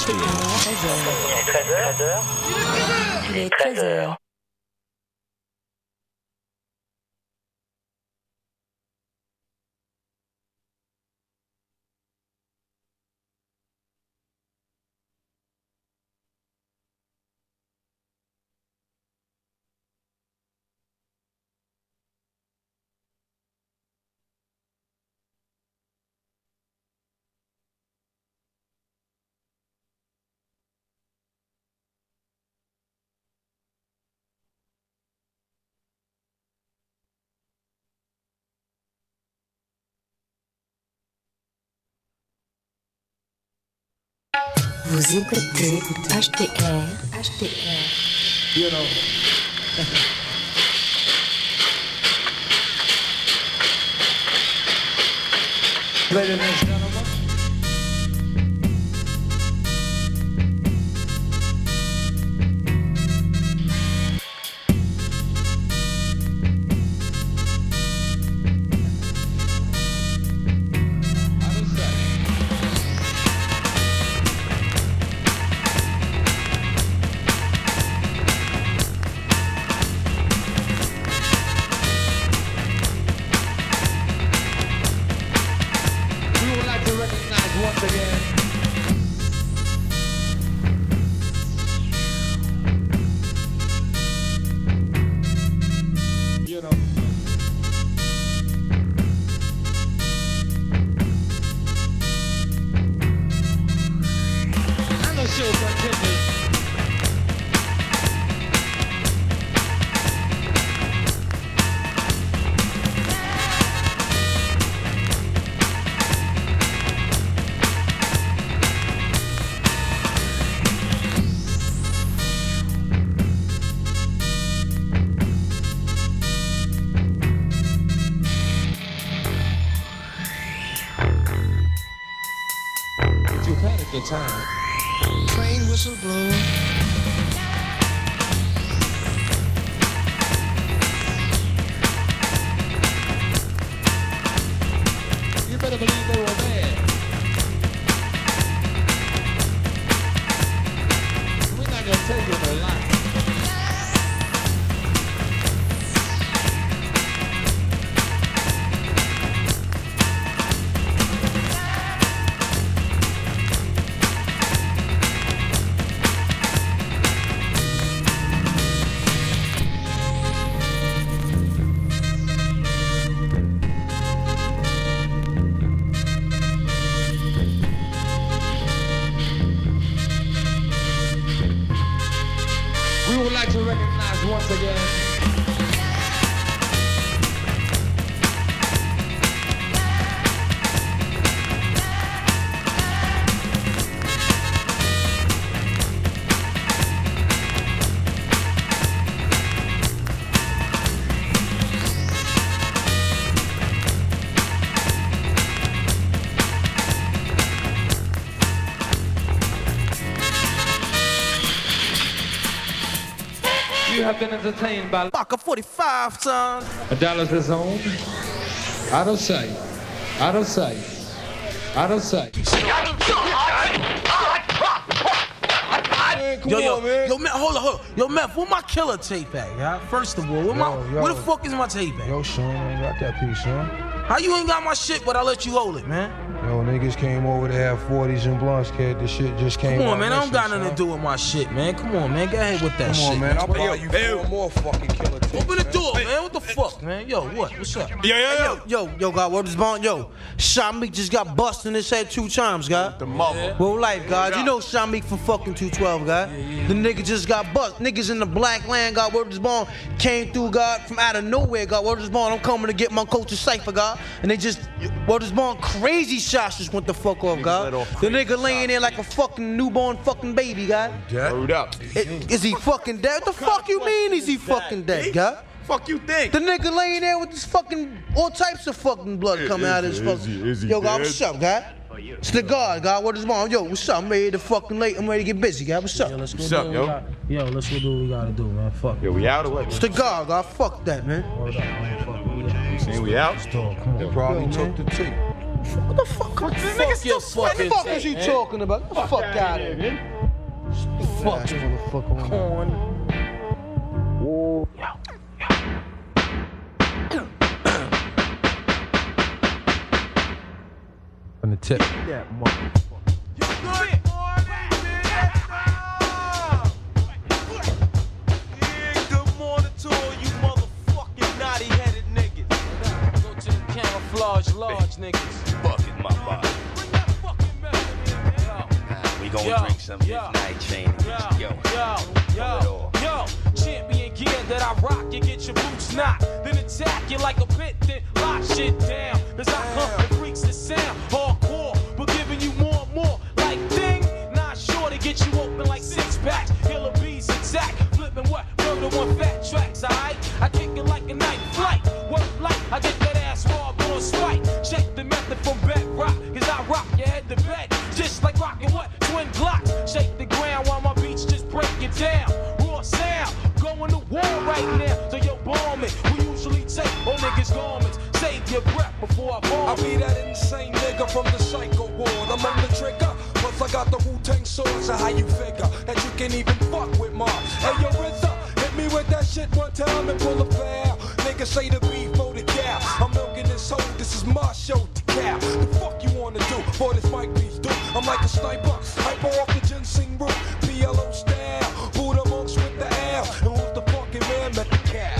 Il est 13h. Vous écoutez HTR. You know. Ladies and gentlemen. Time. Train whistle blow. You better believe they were there. We're not gonna take it a lot. To recognize once again you have been entertained by Fuck a 45, son. A Dallas is home. Out of sight. Out of sight. Out of sight. Yo, man, hold on. Yo, Meth, where my killer tape at, yeah? First of all, where the fuck is my tape at? Yo, Sean, I ain't got that piece, son. How you ain't got my shit, but I let you hold it, man? Yo, niggas came over to have 40s and blunts, kid. This shit just came out. Come on, man, I don't got nothing to do with my shit, man. Come on, man, go ahead with that shit. Come on, man, I'll buy you 4 more fucking killer tapes. Open the door, man. What the fuck, man? Yo, what? What's up? Yo, God, what is bond? Yo, Shamik just got busted in his head 2 times, God. The mother. Real life, God. You know Shamik from fucking 212, God. The nigga just got bust. Niggas in the black land, God. Word is born came through, God, from out of nowhere, God. Word is born. I'm coming to get my coach's cipher, God. And they just, word is born, crazy shots just went the fuck off, God. The nigga laying there like a fucking newborn fucking baby, God. Word up. Is he fucking dead? What the fuck you mean is he fucking dead, God? Fuck you think? The nigga laying there with this fucking, all types of fucking blood coming out of his fucking. Is he Yo, God, dead? what's up, God? It's the God, what is wrong? Yo, what's up? I'm ready to fucking late. I'm ready to get busy, God. What's up? Yo, let's go What's up, yo? Yo, let's go do what we gotta do, man. Fuck. Yo, we out or what? It's the God. Fuck that, man. Word up, man. Fuck. Saying we out? Let's talk. Come on. They probably took the tape. What the fuck? What the fuck is you talking about? Get the fuck out of here. Fuck motherfucker. Corn. Whoa. On the tip. That motherfucker. Good morning to all you motherfucking naughty-headed niggas. Go to the camouflage large niggas. Fucking my body. We gon' drink some of this night chain. Yo, champion gear that I rock, you get your boots knocked, then attack you like a pit, then lock shit down. Cause I hunt the freaks that sound hardcore, but giving you more and more. Like ding, not sure to get you open like six packs. Killer bees attack, flipping what? Murder one fat tracks, alright? I kick it like a night flight. What like? I get that ass raw, on spike. Check the method from bedrock, cause I rock your head to bed. Just like rocking what? Twin Glocks. Shake the ground while my beats just break it down. Raw sound, going to war right now. So yo, bomb it. We usually take all niggas' garments. Save your breath before I bomb. I be that insane nigga from the psycho ward. I'm on the trigger. Plus I got the Wu-Tang sword. So how you figure that you can even fuck with Mars? Hey yo, RZA, hit me with that shit one time and pull a foul. Niggas say the beef for the cow. I'm milking this hoe. This is my show to cow. The fuck you wanna do? Boy, this mic beats do. I'm like a sniper, hyper off the ginseng root. PLO style, Buddha monks with the L. And who's the fucking man met the cow?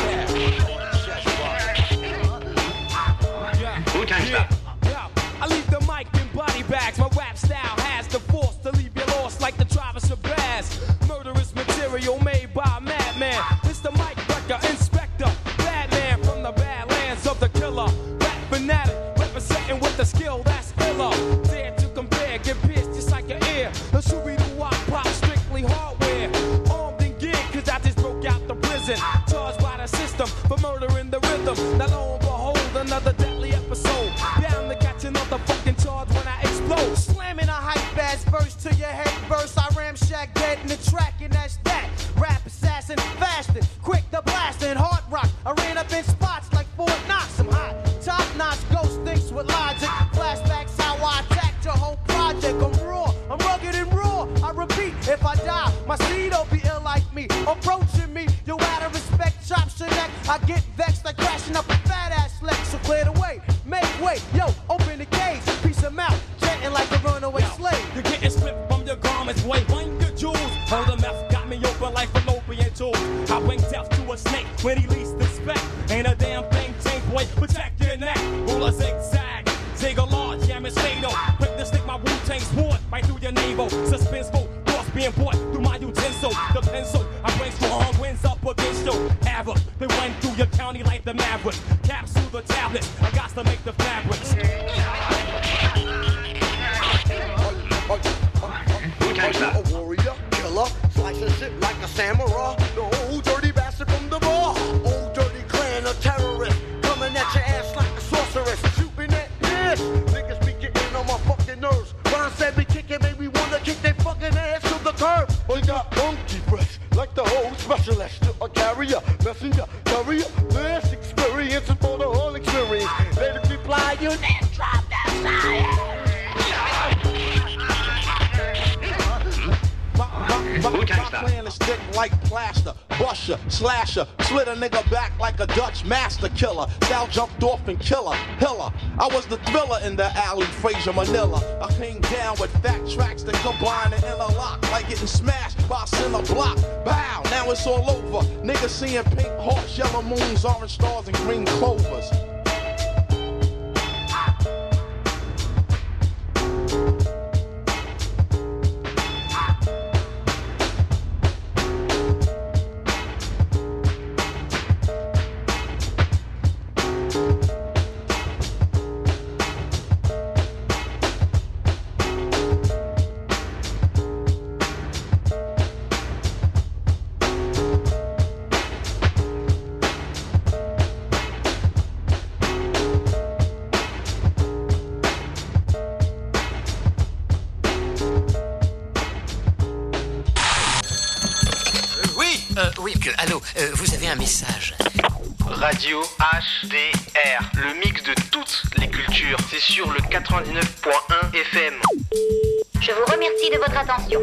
I leave the mic in body bags. My rap style has the force to leave you lost like the Travis of Bass. Murderous material made by a madman. It's the mic wrecker, inspector, Batman from the badlands of the killer. Rap fanatic, representing with the skill that's iller. Dare to compare, get pierced just like your ear. The Scooby-Doo pop, strictly hardware. Armed and geared, cause I just broke out the prison. Charged by the system for murdering the rhythm. Now lo and behold, another deadly episode. Bound to catch another fucking charge when I explode. Slamming a hype ass verse to your head verse. I ramshack dead in the track and that's that. Rap assassin, fasting, quick to blasting, hard rock. I ran up in spots like Fort Knox. I'm hot, top notch, ghost thinks with logic. Flashbacks how I attacked your whole project. I'm raw, I'm rugged and raw. I repeat, if I die, my seed'll be ill like me. Approaching me, yo, out of respect, chops your neck. I get vexed like crashing up a fat ass Lex. So clear the way, make way, yo, open the cage, piece of mouth, chanting like a runaway slave. You're getting stripped from your garments, boy, wind your jewels. Hold the mouth got me open like fallopian tubes. I bring death to a snake when he least expect. Ain't a damn thing, tank boy, protect your neck. Roll a zigzag, zig a large, jam is fatal. Quick to stick my Wu-Tang sword right through your navel. Suspenseful, cross being brought through my utensil. The pencil, I bring strong winds up against you. Havoc, they went through your county like the Maverick. Capsule the tablets, I got to make the fabrics. A warrior, killer, slicing shit like a samurai. The old dirty bastard from the bar. Old dirty clan of terrorists. Coming at your ass like a sorceress. Shooting at this. Niggas be getting on my fucking nerves. When I said be kicking, made me wanna kick they fucking ass to the curb. We got monkey breath, like the whole specialist. A carrier, messenger, courier. This experience is for the whole experience. Let it reply, you then drop that science. My plan is thick like plaster, busher, slasher, slit a nigga back like a Dutch master killer. Style jumped off and killer, hiller. I was the thriller in the alley, Fraser Manila. I came down with fat tracks that combine and interlock, like getting smashed by a center block. Bow, now it's all over. Niggas seeing pink hearts, yellow moons, orange stars, and green clovers. Allô, vous avez un message. Radio HDR, le mix de toutes les cultures. C'est sur le 99.1 FM. Je vous remercie de votre attention.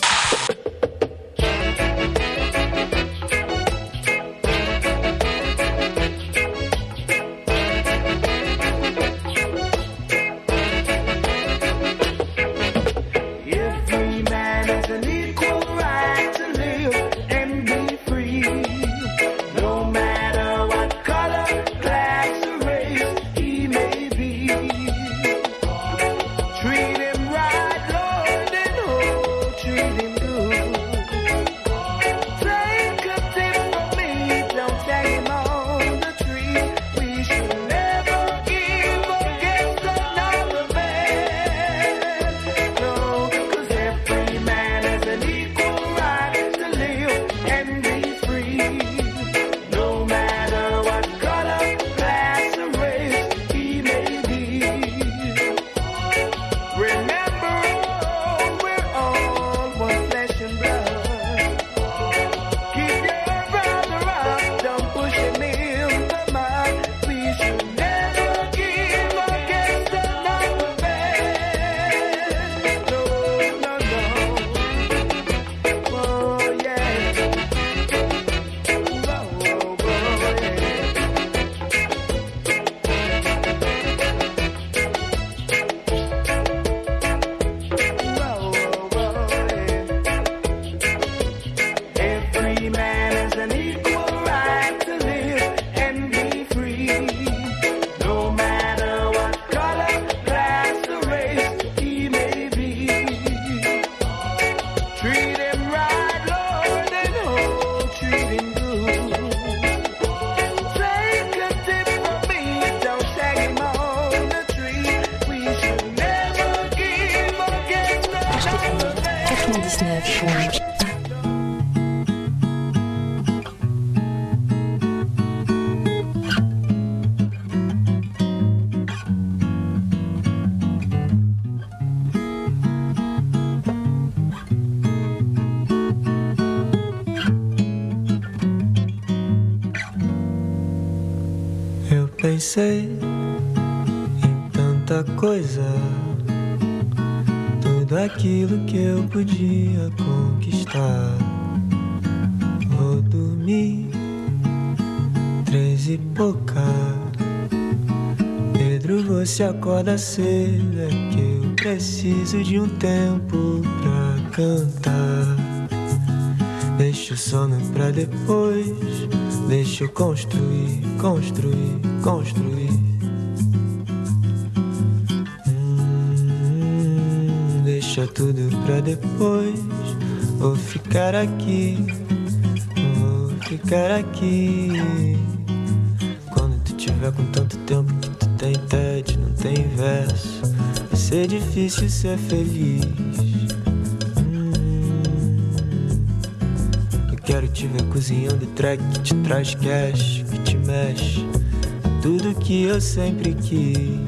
Pensei em tanta coisa, tudo aquilo que eu podia conquistar. Vou dormir 3 e pouca. Pedro, você acorda cedo, é que eu preciso de um tempo pra cantar. Deixa o sono pra depois, deixa eu construir, construir, construir. Deixa tudo pra depois. Vou ficar aqui, vou ficar aqui. Quando tu tiver com tanto tempo que tu tem TED, não tem verso, vai ser difícil ser feliz. Quero te ver cozinhando track que te traz cash, que te mexe, tudo que eu sempre quis.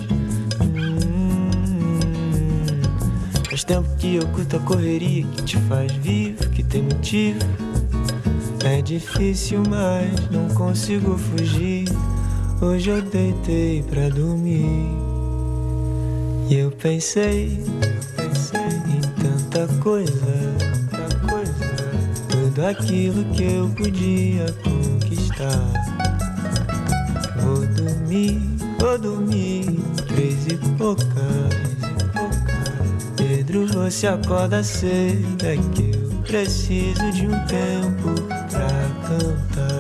Faz tempo que eu curto a correria que te faz vivo, que tem motivo. É difícil, mas não consigo fugir. Hoje eu deitei pra dormir e eu pensei em tanta coisa, tudo aquilo que eu podia conquistar. Vou dormir 3 e pouca. Pedro, você acorda cedo, é que eu preciso de um tempo pra cantar.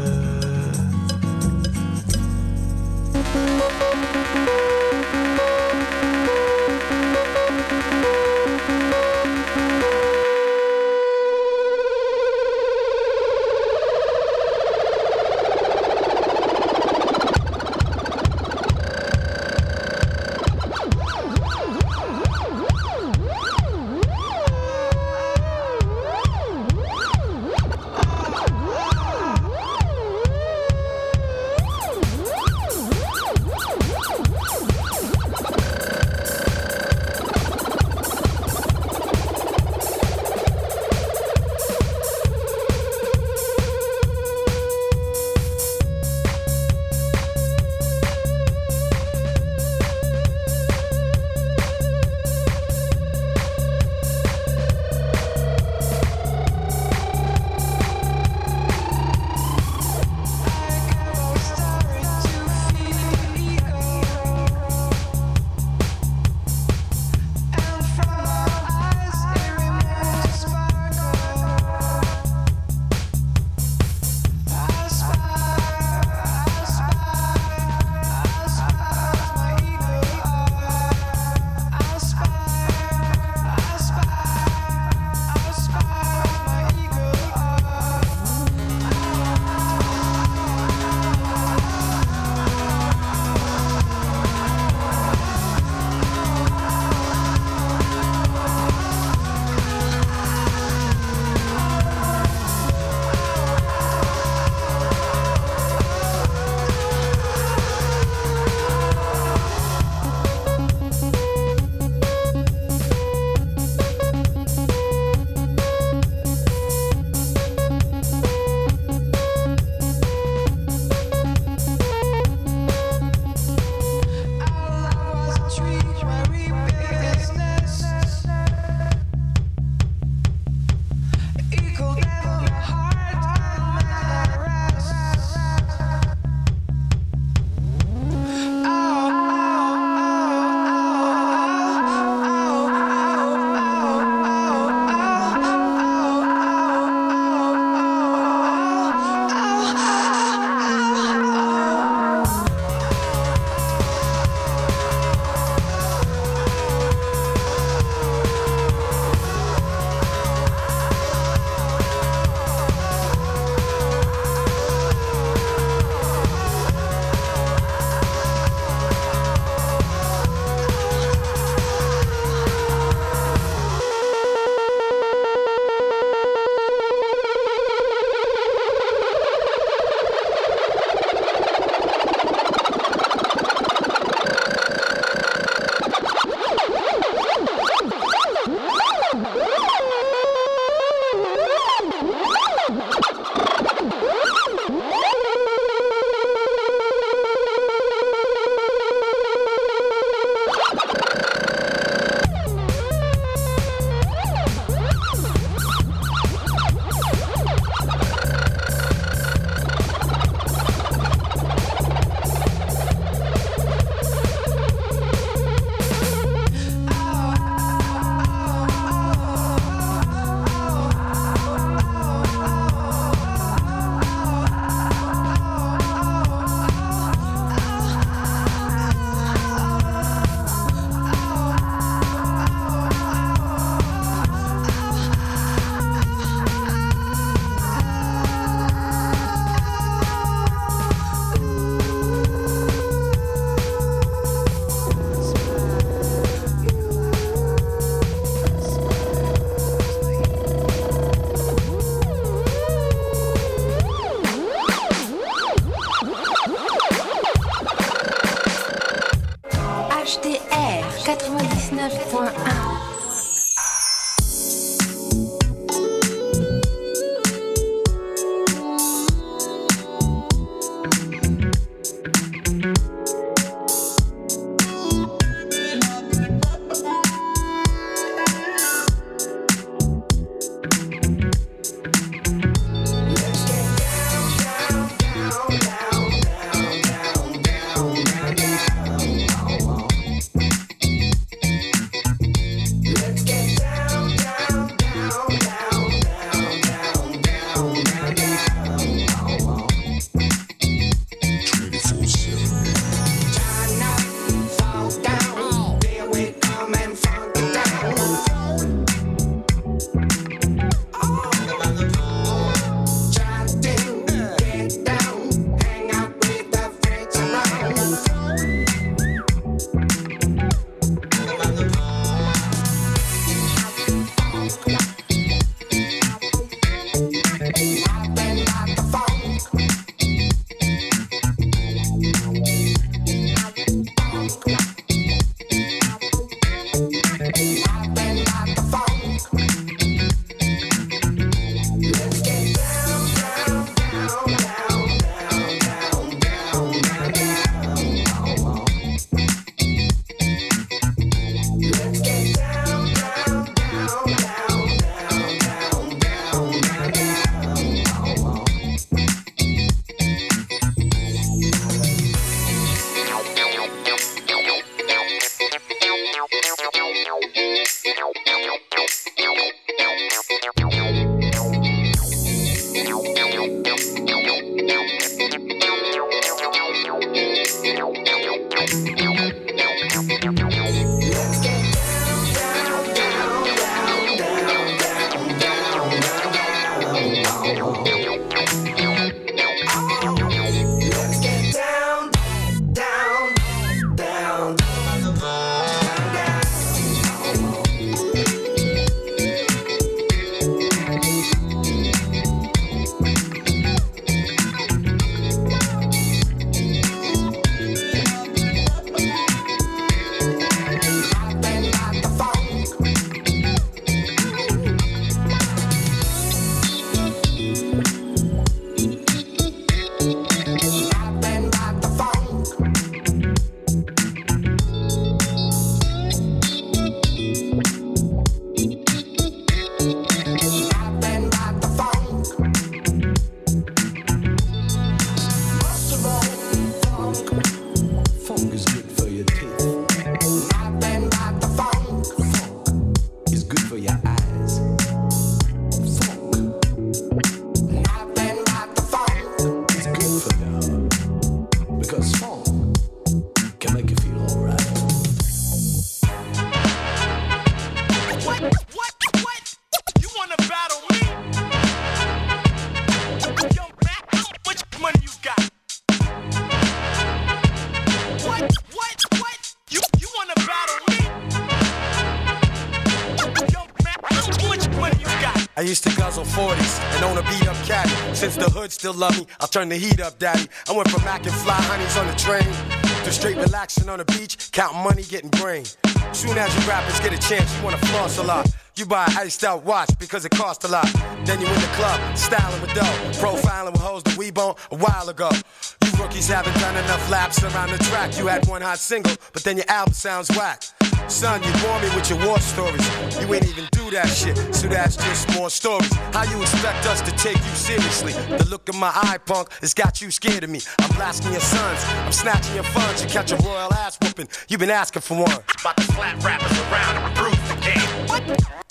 I used to guzzle 40s and own a beat up caddy. Since the hood still love me, I'll turn the heat up, daddy. I went from Mac and fly honeys on the train to straight relaxing on the beach, counting money, getting brain. Soon as you rappers get a chance, you wanna floss a lot. You buy an iced out watch because it costs a lot. Then you in the club, styling with dough, profiling with hoes that we bone a while ago. You rookies haven't done enough laps around the track. You had one hot single, but then your album sounds whack. Son, you bore me with your war stories. You ain't even do that shit, so that's just more stories. How you expect us to take you seriously? The look of my eye, punk, has got you scared of me. I'm blasting your sons, I'm snatching your funds. You catch a royal ass whooping, you been asking for one. About to slap rappers around and reprove the game. What?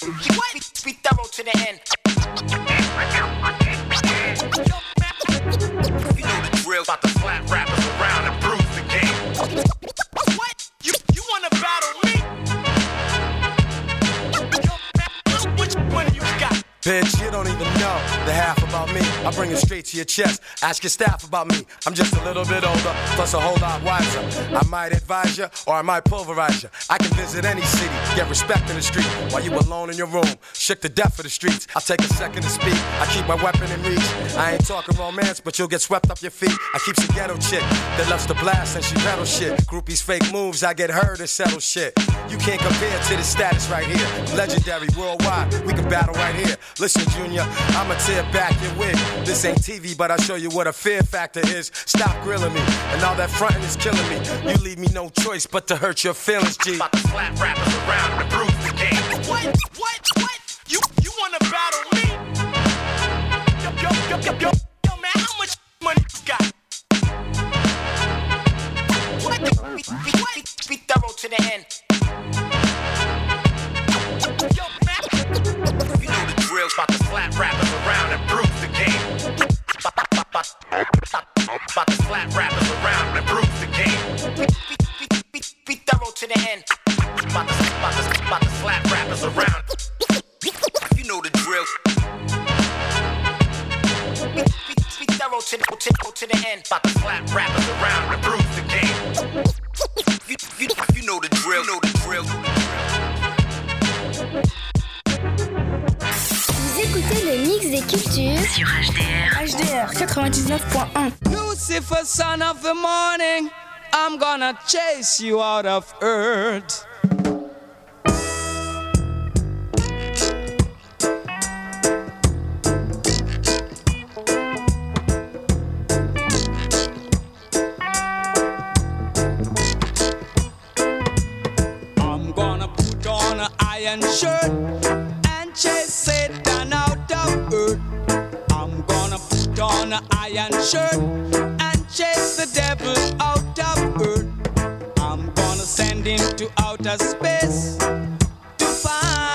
Be thorough to the end. You know the drill. About to slap rappers around and prove the game. What? You wanna battle me? Which one you got? Bitch, you don't even know the half about me. I bring it straight to your chest. Ask your staff about me. I'm just a little bit older, plus a whole lot wiser. I might advise you, or I might pulverize you. I can visit any city, get respect in the street. While you alone in your room, shook to death for the streets. I'll take a second to speak. I keep my weapon in reach. I ain't talking romance, but you'll get swept up your feet. I keep a ghetto chick that loves to blast and she pedal shit. Groupies fake moves, I get her to settle shit. You can't compare to the status right here. Legendary worldwide, we can battle right here. Listen, Junior, I'ma tear back your wig. This ain't TV, but I'll show you what a fear factor is. Stop grilling me, and all that frontin' is killing me. You leave me no choice but to hurt your feelings, G. About to slap rappers around and prove the game. What? You wanna battle me? Yo, man, how much money you got? What? Be thorough to the end. Yo, man. You know the drill. About to slap rappers around and prove the game. About to slap rappers around and prove the game. Be thorough to the end. About to slap rappers around. You know the drill. Be thorough to the end. About to slap rappers around and prove the game. You know the drill. You know the drill. Vous écoutez le mix des cultures sur HDR. HDR 99.1. Lucifer, son of the morning, I'm gonna chase you out of earth. I'm gonna put on an iron shirt and chase Satan out of earth. I'm gonna put on an iron shirt and chase the devil out of earth. I'm gonna send him to outer space to find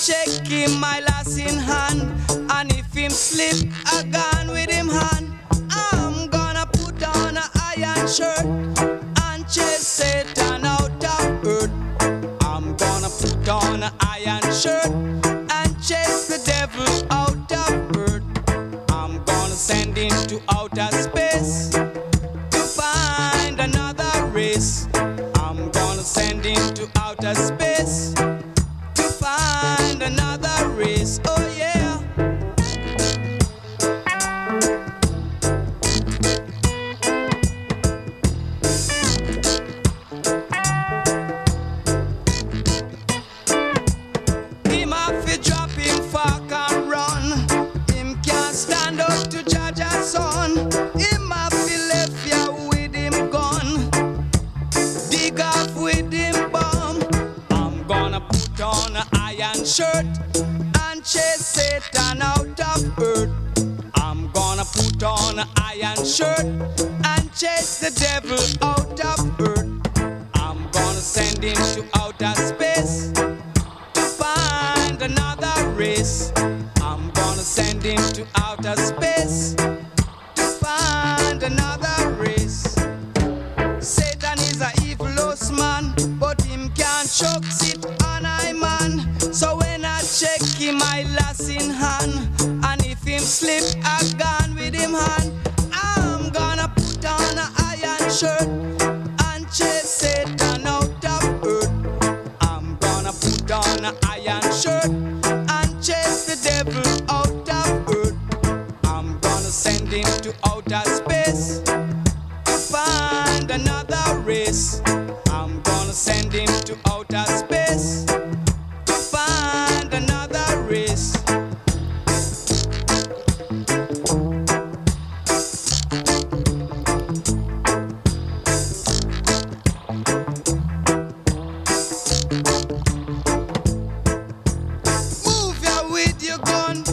check him my lass in hand, and if him slip a gun with him hand, I'm gonna put on a iron shirt and chase Satan out of earth. I'm gonna put on a iron shirt and chase the devil out of earth. I'm gonna send him to outer space to find another race. I'm gonna send him to outer space to find another race. Oh yeah. Him have to drop him fork and run. Him can't stand up to judge a son. Him have to left ya with him gun, dig off with him bomb. I'm gonna put on an iron shirt and chase Satan out of earth. I'm gonna put on an iron shirt and chase the devil out of earth. I'm gonna send him to outer space to find another race. I'm gonna send him to outer space to find another race. Satan is a evilous man, but him can't choke it on I man. So when I check him, I lass in hand, and if him slip a gun with him hand, I'm gonna put on a iron shirt and chase Satan out of earth. I'm gonna put on a iron shirt and chase the devil out of earth. I'm gonna send him to outer space to find another race. I'm gonna send him to outer space to find another race. Move ya with your gun,